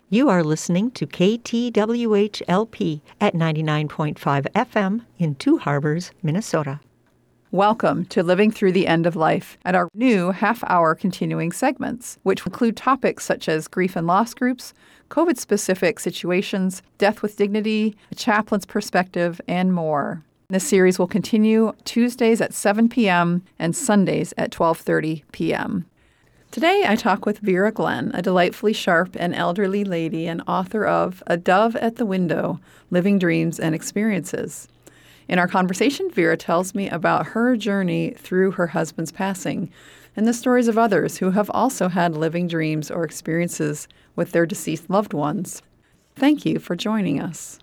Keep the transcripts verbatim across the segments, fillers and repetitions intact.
You are listening to K T W H L P at ninety-nine point five F M in Two Harbors, Minnesota. Welcome to Living Through the End of Life and our new half-hour continuing segments, which include topics such as grief and loss groups, COVID-specific situations, death with dignity, a chaplain's perspective, and more. This series will continue Tuesdays at seven p.m. and Sundays at twelve thirty p.m. Today, I talk with Vera Glenn, a delightfully sharp and elderly lady and author of A Dove at the Window, Living Dreams and Experiences. In our conversation, Vera tells me about her journey through her husband's passing and the stories of others who have also had living dreams or experiences with their deceased loved ones. Thank you for joining us.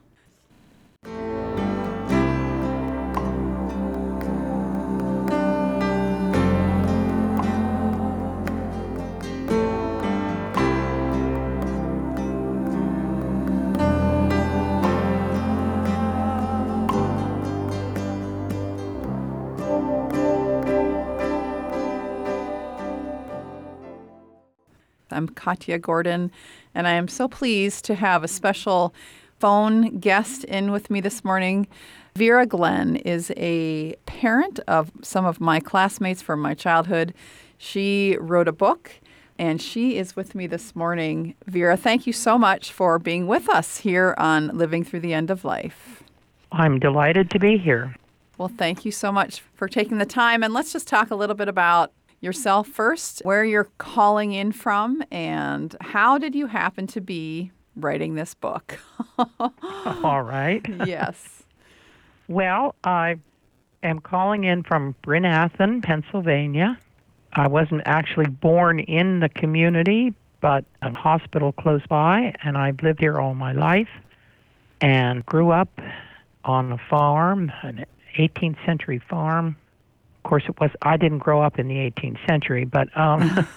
I'm Katya Gordon, and I am so pleased to have a special phone guest in with me this morning. Vera Glenn is a parent of some of my classmates from my childhood. She wrote a book, and she is with me this morning. Vera, thank you so much for being with us here on Living Through the End of Life. I'm delighted to be here. Well, thank you so much for taking the time, and let's just talk a little bit about yourself first, where you're calling in from, and how did you happen to be writing this book? All right. Yes. Well, I am calling in from Bryn Athyn, Pennsylvania. I wasn't actually born in the community, but a hospital close by, and I've lived here all my life and grew up on a farm, an eighteenth century farm. Of course, it was. I didn't grow up in the eighteenth century, but um,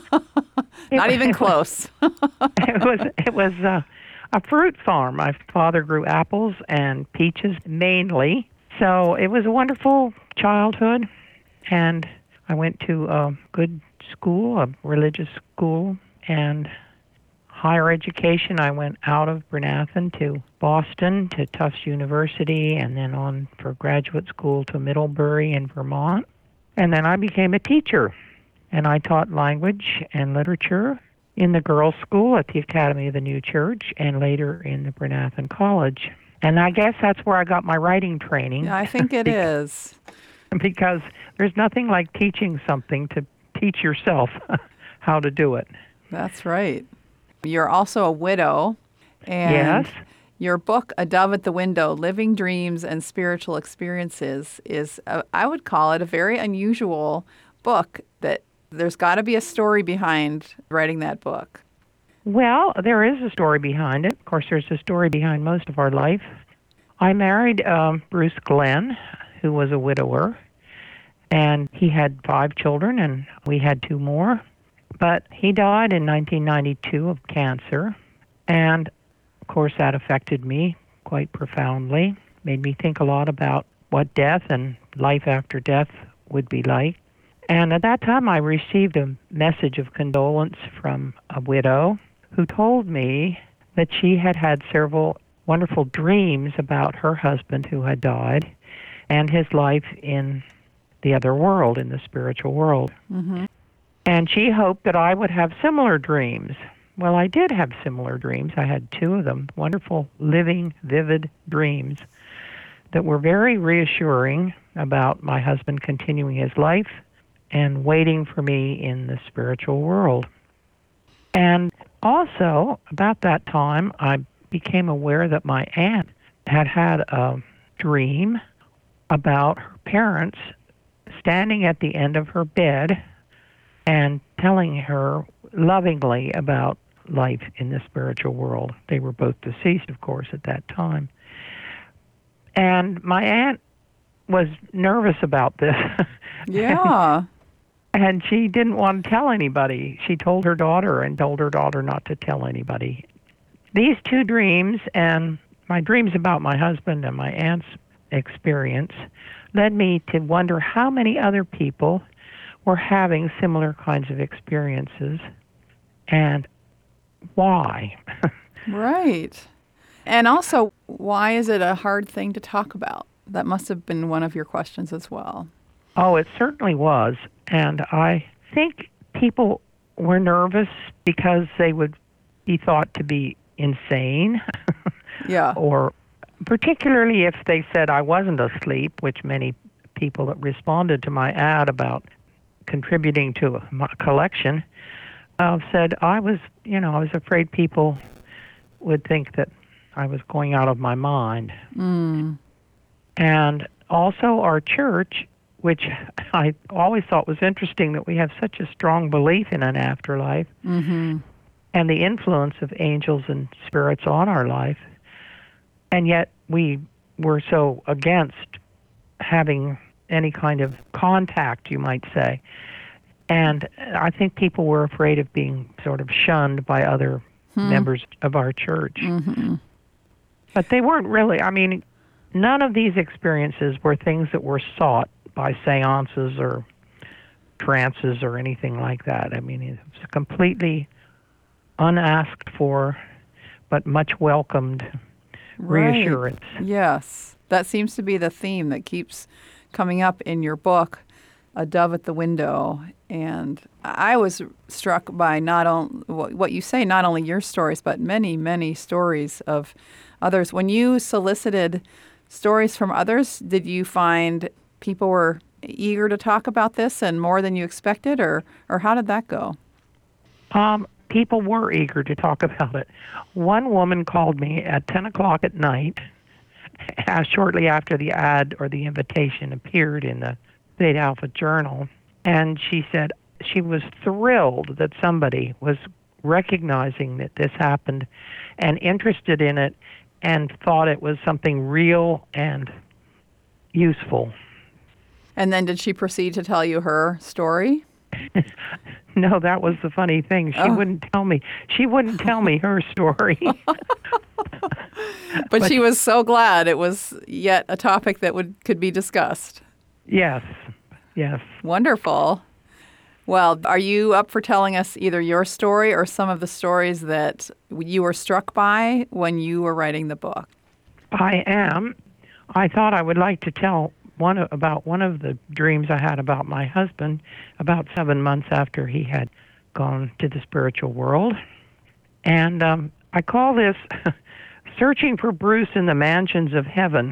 not it, even it close. Was, it was it was uh, a fruit farm. My father grew apples and peaches mainly, so it was a wonderful childhood. And I went to a good school, a religious school, and higher education. I went out of Bryn Athyn to Boston, to Tufts University, and then on for graduate school to Middlebury in Vermont. And then I became a teacher, and I taught language and literature in the girls' school at the Academy of the New Church and later in the Bryn Athyn College. And I guess that's where I got my writing training. Yeah, I think it is. Because there's nothing like teaching something to teach yourself how to do it. That's right. You're also a widow, and yes. Your book, A Dove at the Window, Living Dreams and Spiritual Experiences, is, a, I would call it a very unusual book that there's got to be a story behind writing that book. Well, there is a story behind it. Of course, there's a story behind most of our life. I married um, Bruce Glenn, who was a widower, and he had five children, and we had two more. But he died in nineteen ninety-two of cancer, and of course that affected me quite profoundly, made me think a lot about what death and life after death would be like. And at that time I received a message of condolence from a widow who told me that she had had several wonderful dreams about her husband who had died and his life in the other world, in the spiritual world. Mm-hmm. And she hoped that I would have similar dreams. Well, I did have similar dreams. I had two of them, wonderful, living, vivid dreams that were very reassuring about my husband continuing his life and waiting for me in the spiritual world. And also, about that time, I became aware that my aunt had had a dream about her parents standing at the end of her bed and telling her lovingly about life in the spiritual world. They were both deceased, of course, at that time. And my aunt was nervous about this. Yeah. And she didn't want to tell anybody. She told her daughter and told her daughter not to tell anybody. These two dreams and my dreams about my husband and my aunt's experience led me to wonder how many other people were having similar kinds of experiences. And why? Right. And also, why is it a hard thing to talk about? That must have been one of your questions as well. Oh, it certainly was. And I think people were nervous because they would be thought to be insane. Yeah. Or particularly if they said I wasn't asleep, which many people that responded to my ad about contributing to my collection uh, said I was, you know, I was afraid people would think that I was going out of my mind. Mm. And also our church, which I always thought was interesting that we have such a strong belief in an afterlife Mm-hmm. and the influence of angels and spirits on our life. And yet we were so against having any kind of contact, you might say. And I think people were afraid of being sort of shunned by other hmm. members of our church. Mm-hmm. But they weren't really, I mean, none of these experiences were things that were sought by seances or trances or anything like that. I mean, it was completely unasked for, but much welcomed reassurance. Right. Yes. That seems to be the theme that keeps coming up in your book, A Dove at the Window. And I was struck by not only what you say, not only your stories, but many, many stories of others. When you solicited stories from others, did you find people were eager to talk about this and more than you expected, or, or how did that go? Um, people were eager to talk about it. One woman called me at ten o'clock at night, uh, shortly after the ad or the invitation appeared in the Theta Alpha Journal, and she said she was thrilled that somebody was recognizing that this happened and interested in it and thought it was something real and useful. And then did she proceed to tell you her story? No, that was the funny thing. She oh. wouldn't tell me. She wouldn't tell me her story. but, but she was so glad it was yet a topic that would could be discussed. Yes, yes. Wonderful. Well, are you up for telling us either your story or some of the stories that you were struck by when you were writing the book? I am. I thought I would like to tell one about one of the dreams I had about my husband about seven months after he had gone to the spiritual world. And um, I call this Searching for Bruce in the Mansions of Heaven.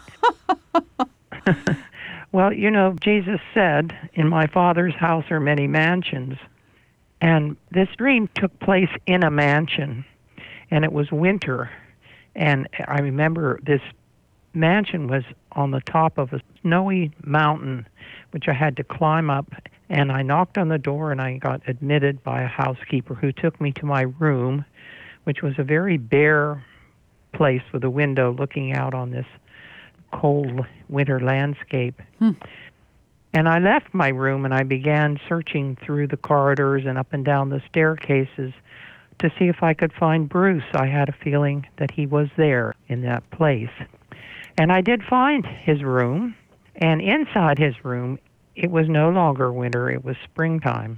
Well, you know, Jesus said, in my Father's house are many mansions. And this dream took place in a mansion, and it was winter. And I remember this mansion was on the top of a snowy mountain, which I had to climb up. And I knocked on the door, and I got admitted by a housekeeper who took me to my room, which was a very bare place with a window looking out on this cold winter landscape. Hmm. And I left my room, and I began searching through the corridors and up and down the staircases to see if I could find Bruce. I had a feeling that he was there in that place. And I did find his room, and inside his room, it was no longer winter, it was springtime.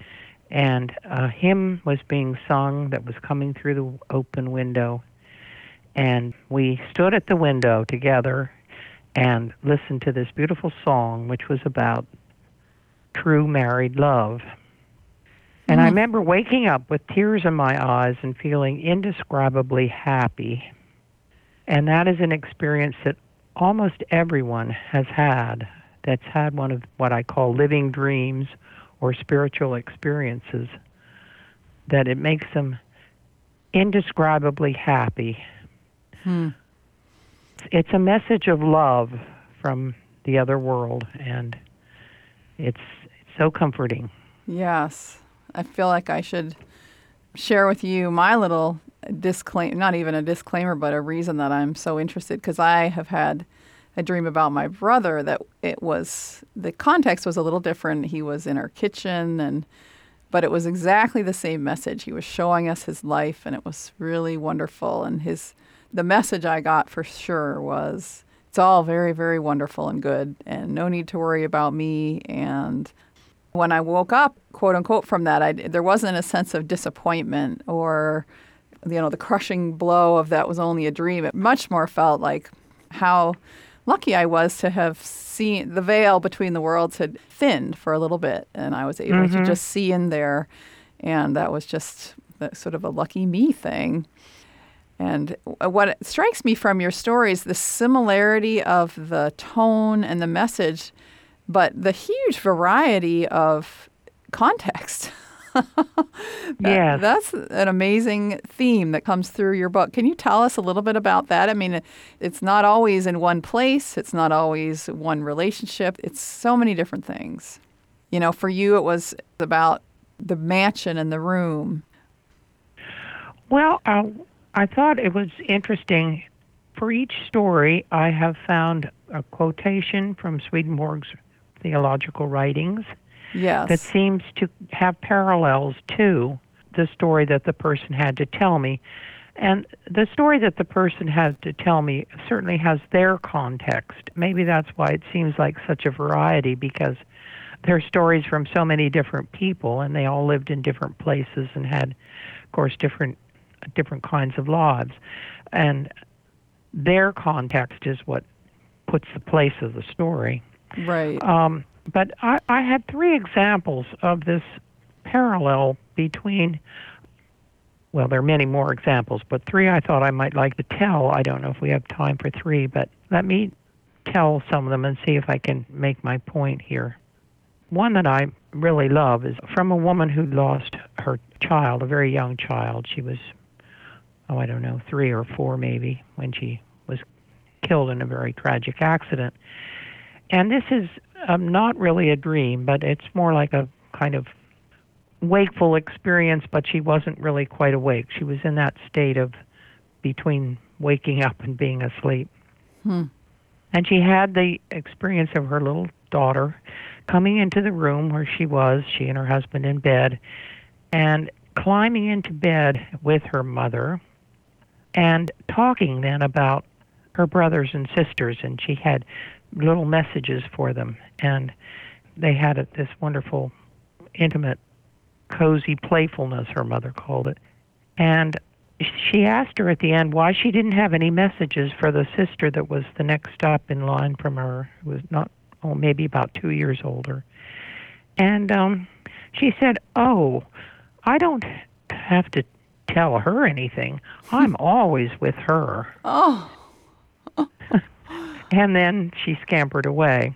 And a hymn was being sung that was coming through the open window. And we stood at the window together and listened to this beautiful song, which was about true married love. And mm. I remember waking up with tears in my eyes and feeling indescribably happy. And that is an experience that almost everyone has had, that's had one of what I call living dreams or spiritual experiences, that it makes them indescribably happy. Hmm. It's a message of love from the other world, and it's, it's so comforting. Yes. I feel like I should share with you my little disclaimer, not even a disclaimer, but a reason that I'm so interested, because I have had a dream about my brother that it was, the context was a little different. He was in our kitchen, and but it was exactly the same message. He was showing us his life, and it was really wonderful. And his the message I got for sure was, it's all very, very wonderful and good, and no need to worry about me. And when I woke up, quote unquote, from that, I, there wasn't a sense of disappointment or, you know, the crushing blow of that was only a dream. It much more felt like how lucky I was to have seen the veil between the worlds had thinned for a little bit, and I was able mm-hmm. to just see in there, and that was just sort of a lucky me thing. And what strikes me from your story is the similarity of the tone and the message, but the huge variety of context. that, yeah. That's an amazing theme that comes through your book. Can you tell us a little bit about that? I mean, it's not always in one place. It's not always one relationship. It's so many different things. You know, for you, it was about the mansion and the room. Well, uh, I thought it was interesting. For each story, I have found a quotation from Swedenborg's theological writings yes. that seems to have parallels to the story that the person had to tell me. And the story that the person had to tell me certainly has their context. Maybe that's why it seems like such a variety, because they're stories from so many different people, and they all lived in different places and had, of course, different different kinds of lives. And their context is what puts the place of the story. Right. Um, but I, I had three examples of this parallel between, well, there are many more examples, but three I thought I might like to tell. I don't know if we have time for three, but let me tell some of them and see if I can make my point here. One that I really love is from a woman who lost her child, a very young child. She was, oh, I don't know, three or four maybe, when she was killed in a very tragic accident. And this is um, not really a dream, but it's more like a kind of wakeful experience, but she wasn't really quite awake. She was in that state of between waking up and being asleep. Hmm. And she had the experience of her little daughter coming into the room where she was, she and her husband in bed, and climbing into bed with her mother and talking then about her brothers and sisters, and she had little messages for them, and they had a, this wonderful, intimate, cozy playfulness, her mother called it. And she asked her at the end why she didn't have any messages for the sister that was the next up in line from her, who was not, oh, maybe about two years older. And um, she said, oh, I don't have to tell her anything. I'm always with her. Oh. And then she scampered away.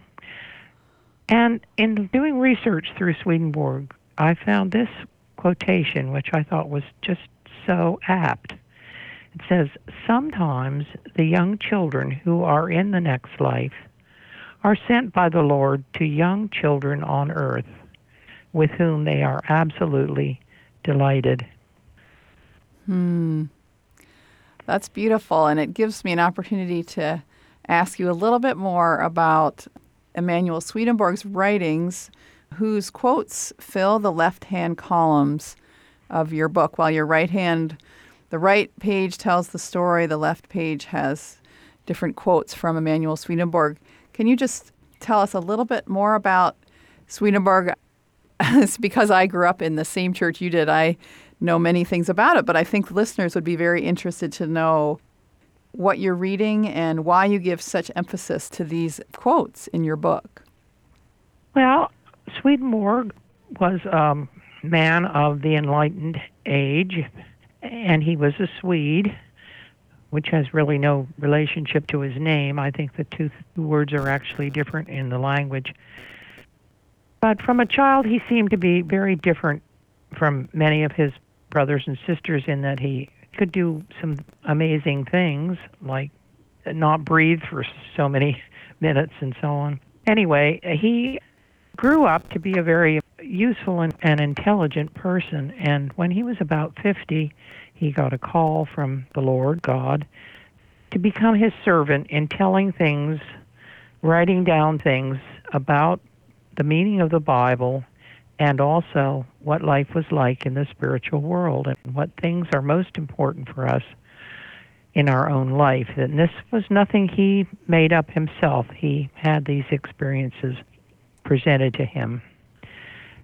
And in doing research through Swedenborg, I found this quotation, which I thought was just so apt. It says, sometimes the young children who are in the next life are sent by the Lord to young children on earth, with whom they are absolutely delighted. Hmm. That's beautiful, and it gives me an opportunity to ask you a little bit more about Emanuel Swedenborg's writings, whose quotes fill the left-hand columns of your book, while your right hand, the right page tells the story, the left page has different quotes from Emanuel Swedenborg. Can you just tell us a little bit more about Swedenborg? It's because I grew up in the same church you did. I know many things about it, but I think listeners would be very interested to know what you're reading and why you give such emphasis to these quotes in your book. Well, Swedenborg was a man of the Enlightened age, and he was a Swede, which has really no relationship to his name. I think the two words are actually different in the language. But from a child, he seemed to be very different from many of his brothers and sisters in that he could do some amazing things, like not breathe for so many minutes and so on. Anyway, he grew up to be a very useful and, and intelligent person, and when he was about fifty, he got a call from the Lord God to become his servant in telling things, writing down things about the meaning of the Bible, and also what life was like in the spiritual world and what things are most important for us in our own life. And this was nothing he made up himself. He had these experiences presented to him.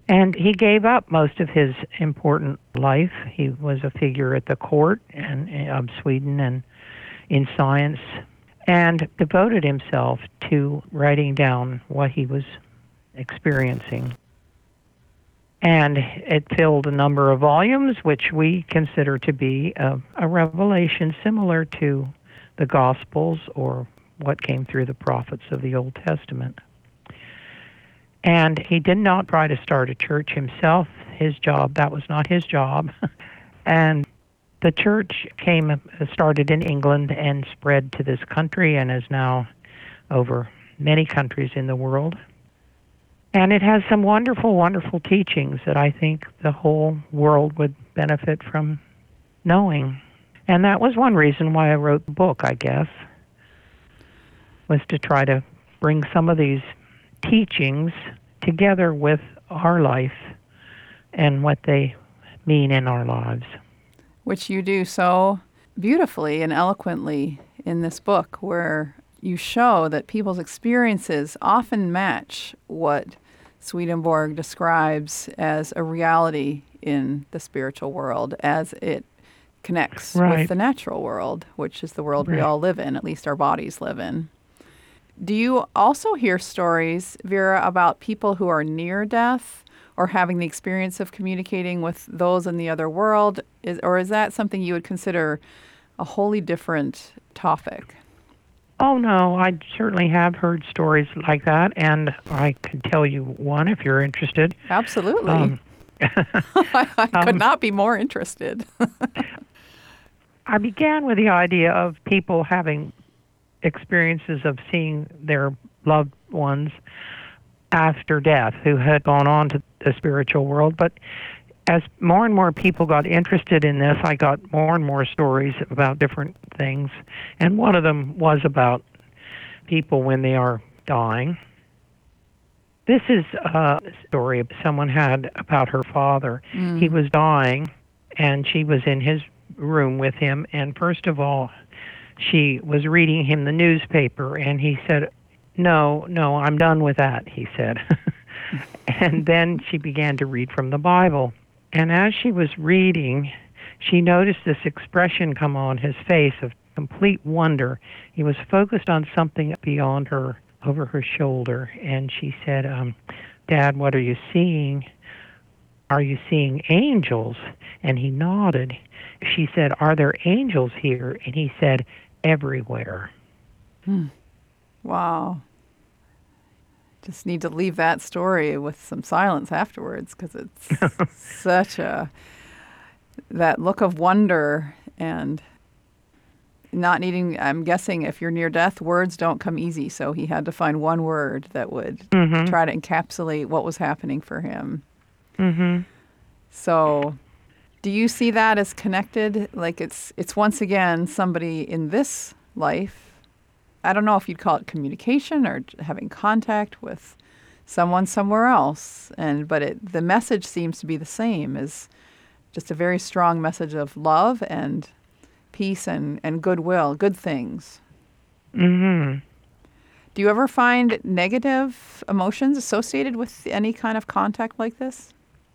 And he gave up most of his important life. He was a figure at the court and of Sweden and in science, and devoted himself to writing down what he was experiencing. And it filled a number of volumes, which we consider to be a, a revelation similar to the Gospels or what came through the prophets of the Old Testament. And he did not try to start a church himself. His job, that was not his job. And the church came, started in England and spread to this country and is now over many countries in the world. And it has some wonderful, wonderful teachings that I think the whole world would benefit from knowing. And that was one reason why I wrote the book, I guess, was to try to bring some of these teachings together with our life and what they mean in our lives. Which you do so beautifully and eloquently in this book, where you show that people's experiences often match what Swedenborg describes as a reality in the spiritual world as it connects right. with the natural world, which is the world right. we all live in, at least our bodies live in. Do you also hear stories, Vera, about people who are near death or having the experience of communicating with those in the other world? Is, or is that something you would consider a wholly different topic? Oh, no, I certainly have heard stories like that, and I could tell you one if you're interested. Absolutely. Um, I, I could um, not be more interested. I began with the idea of people having experiences of seeing their loved ones after death who had gone on to the spiritual world. But as more and more people got interested in this, I got more and more stories about different things. And one of them was about people when they are dying. This is a story someone had about her father. Mm. He was dying, and she was in his room with him. And first of all, she was reading him the newspaper, and he said, no, no, I'm done with that, he said. And then she began to read from the Bible. And as she was reading, she noticed this expression come on his face of complete wonder. He was focused on something beyond her, over her shoulder. And she said, um, Dad, what are you seeing? Are you seeing angels? And he nodded. She said, are there angels here? And he said, everywhere. Hmm. Wow. Just need to leave that story with some silence afterwards, because it's such a, that look of wonder and not needing, I'm guessing if you're near death, words don't come easy. So he had to find one word that would mm-hmm. try to encapsulate what was happening for him. Mm-hmm. So do you see that as connected? Like it's it's once again somebody in this life, I don't know if you'd call it communication or having contact with someone somewhere else, and but it, the message seems to be the same, is just a very strong message of love and peace and, and goodwill, good things. Mm-hmm. Do you ever find negative emotions associated with any kind of contact like this?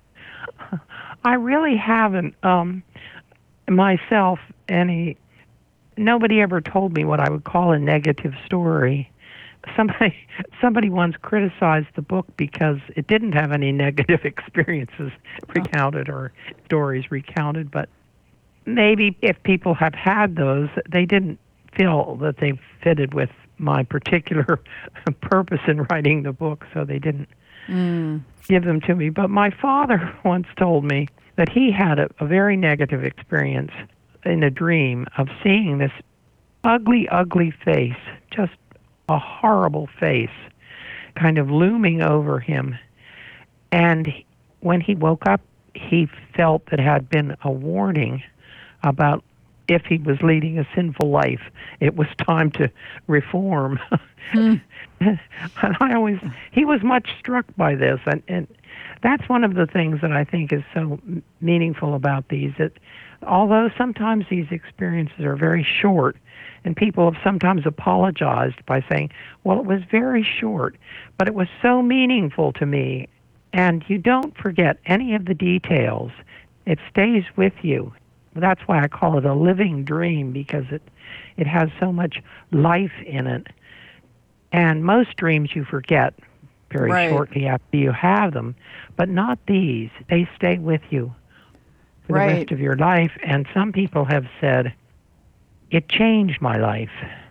I really haven't um, myself any. Nobody ever told me what I would call a negative story. Somebody somebody once criticized the book because it didn't have any negative experiences recounted or stories recounted, but maybe if people have had those, they didn't feel that they fitted with my particular purpose in writing the book, so they didn't mm. give them to me. But my father once told me that he had a, a very negative experience in a dream of seeing this ugly, ugly face, just a horrible face, kind of looming over him. And when he woke up, he felt that it had been a warning about if he was leading a sinful life, it was time to reform. Mm. And I always, he was much struck by this. And, and that's one of the things that I think is so meaningful about these, that although sometimes these experiences are very short, and people have sometimes apologized by saying, well, it was very short, but it was so meaningful to me, And you don't forget any of the details. It stays with you. That's why I call it a living dream, because it, it has so much life in it. And most dreams you forget very Right. shortly after you have them, but not these. They stay with you for Right. the rest of your life. And some people have said, it changed my life.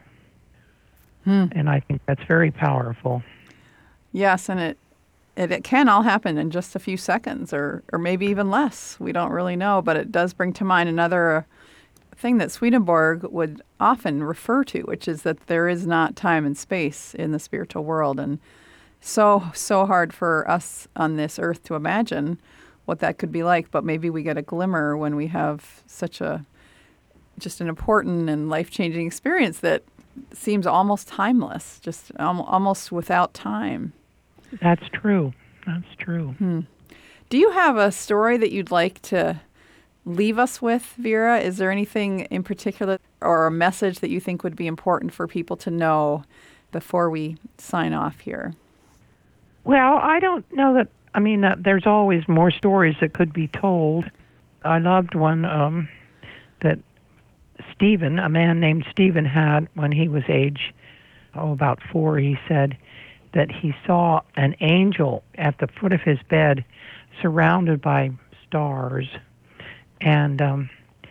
Hmm. And I think that's very powerful. Yes, and it, it it can all happen in just a few seconds, or or maybe even less. We don't really know, but it does bring to mind another uh, thing that Swedenborg would often refer to, which is that there is not time and space in the spiritual world, and so so hard for us on this earth to imagine what that could be like. But maybe we get a glimmer when we have such a just an important and life-changing experience that seems almost timeless, just al- almost without time. That's true. That's true. Hmm. Do you have a story that you'd like to leave us with, Vera? Is there anything in particular or a message that you think would be important for people to know before we sign off here? Well, I don't know that, I mean, uh, there's always more stories that could be told. I loved one um, that Stephen, a man named Stephen, had when he was age, oh, about four. He said that he saw an angel at the foot of his bed surrounded by stars. And um,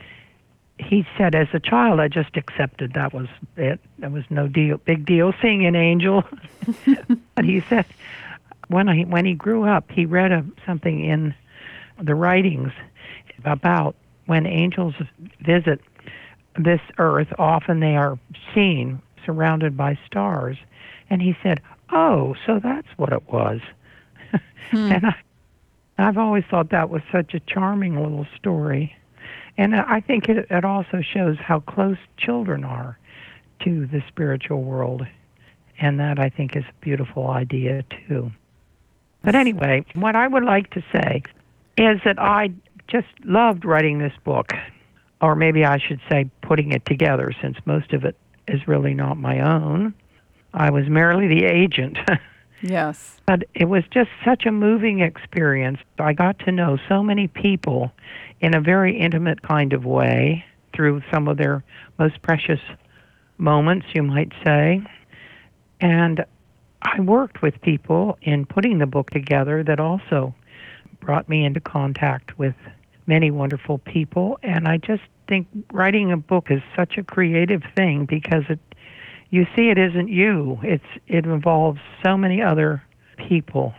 he said, as a child, I just accepted that was it. There was no deal, big deal seeing an angel. But he said when, I, when he grew up, he read a, something in the writings about when angels visit this earth, often they are seen surrounded by stars. And he said, oh, so that's what it was. Hmm. And I, I've always thought that was such a charming little story. And I think it, it also shows how close children are to the spiritual world. And that, I think, is a beautiful idea, too. But anyway, what I would like to say is that I just loved writing this book. Or maybe I should say putting it together, since most of it is really not my own. I was merely the agent. Yes. But it was just such a moving experience. I got to know so many people in a very intimate kind of way through some of their most precious moments, you might say. And I worked with people in putting the book together that also brought me into contact with many wonderful people. And I just think writing a book is such a creative thing, because it, you see, it isn't you. It's it involves so many other people.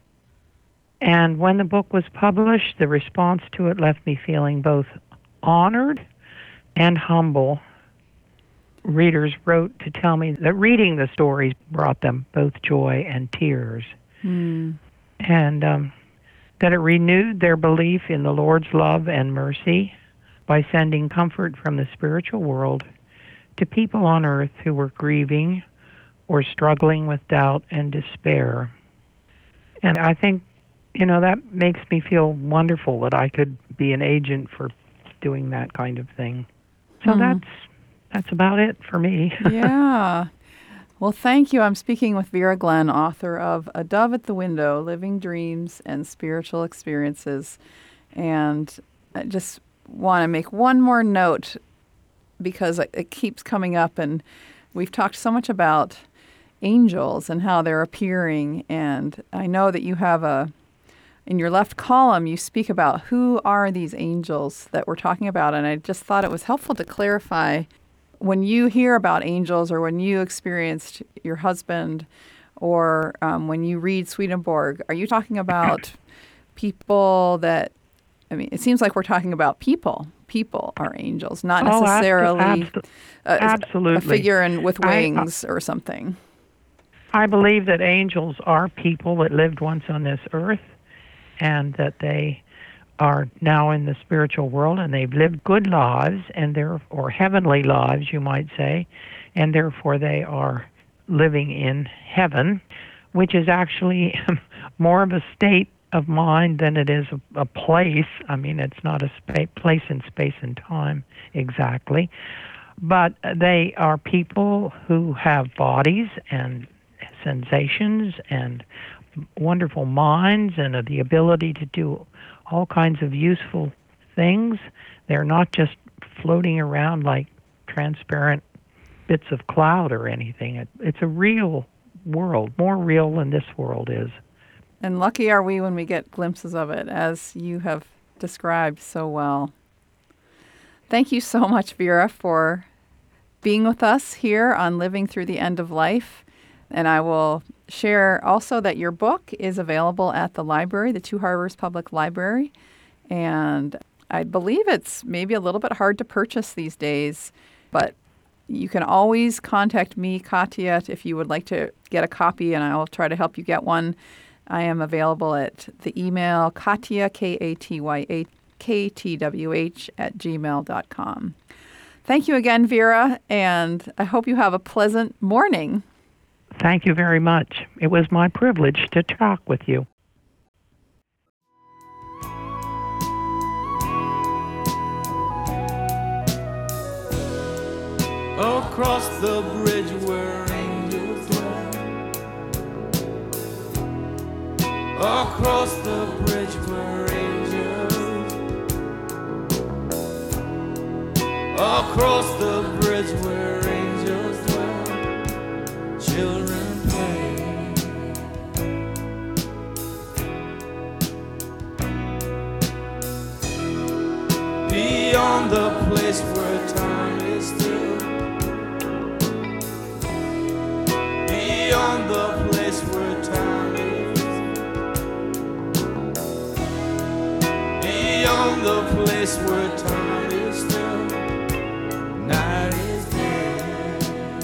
And when the book was published, the response to it left me feeling both honored and humble. Readers wrote to tell me that reading the stories brought them both joy and tears. Mm. And um, that it renewed their belief in the Lord's love and mercy by sending comfort from the spiritual world to people on earth who were grieving or struggling with doubt and despair. And I think, you know, that makes me feel wonderful that I could be an agent for doing that kind of thing. So mm. that's that's about it for me. Yeah. Well, thank you. I'm speaking with Vera Glenn, author of A Dove at the Window, Living Dreams and Spiritual Experiences. And I just want to make one more note, because it keeps coming up, and we've talked so much about angels and how they're appearing. And I know that you have a, in your left column, you speak about who are these angels that we're talking about. And I just thought it was helpful to clarify, when you hear about angels, or when you experienced your husband, or um, when you read Swedenborg, are you talking about people that, I mean, it seems like we're talking about people. People are angels, not necessarily oh, abso- a, absolutely. a figure in, with wings I, uh, or something. I believe that angels are people that lived once on this earth, and that they are now in the spiritual world, and they've lived good lives, and they're, or heavenly lives, you might say, and therefore they are living in heaven, which is actually more of a state of mind than it is a, a place. I mean, it's not a spa- place in space and time exactly, but they are people who have bodies and sensations and wonderful minds and uh, the ability to do all kinds of useful things. They're not just floating around like transparent bits of cloud or anything. It, it's a real world, more real than this world is. And lucky are we when we get glimpses of it, as you have described so well. Thank you so much, Vera, for being with us here on Living Through the End of Life. And I will share also that your book is available at the library, the Two Harbors Public Library. And I believe it's maybe a little bit hard to purchase these days, but you can always contact me, Katya, if you would like to get a copy, and I will try to help you get one. I am available at the email Katya, K A T Y A K T W H, at gmail dot com. Thank you again, Vera, and I hope you have a pleasant morning. Thank you very much. It was my privilege to talk with you. Across the bridge where angels dwell, across the bridge where angels, across the bridge where angels dwell, children play. Beyond the place where time is still, beyond the place where time is, beyond the place where time is still, night is dead.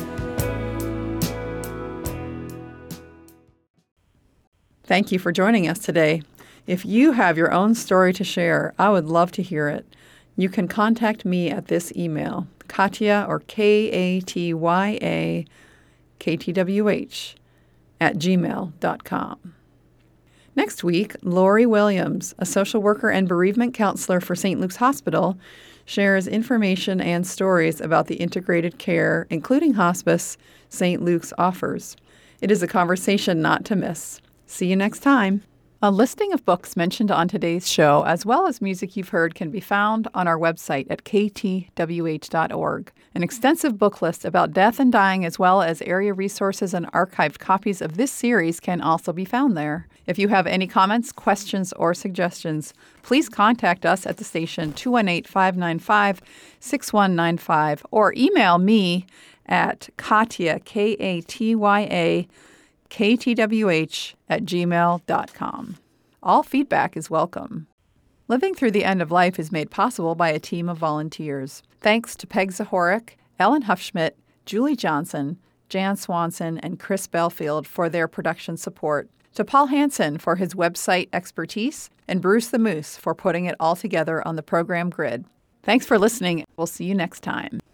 Thank you for joining us today. If you have your own story to share, I would love to hear it. You can contact me at this email, Katya, or K A T Y A, K T W H, at gmail dot com. Next week, Lori Williams, a social worker and bereavement counselor for Saint Luke's Hospital, shares information and stories about the integrated care, including hospice, Saint Luke's offers. It is a conversation not to miss. See you next time. A listing of books mentioned on today's show, as well as music you've heard, can be found on our website at k t w h dot org. An extensive book list about death and dying, as well as area resources and archived copies of this series, can also be found there. If you have any comments, questions, or suggestions, please contact us at the station two one eight, five nine five, six one nine five or email me at Katya, K A T Y A, K T W H at gmail dot com. All feedback is welcome. Living Through the End of Life is made possible by a team of volunteers. Thanks to Peg Zahorik, Ellen Huffschmidt, Julie Johnson, Jan Swanson, and Chris Belfield for their production support. To Paul Hansen for his website expertise, and Bruce the Moose for putting it all together on the program grid. Thanks for listening. We'll see you next time.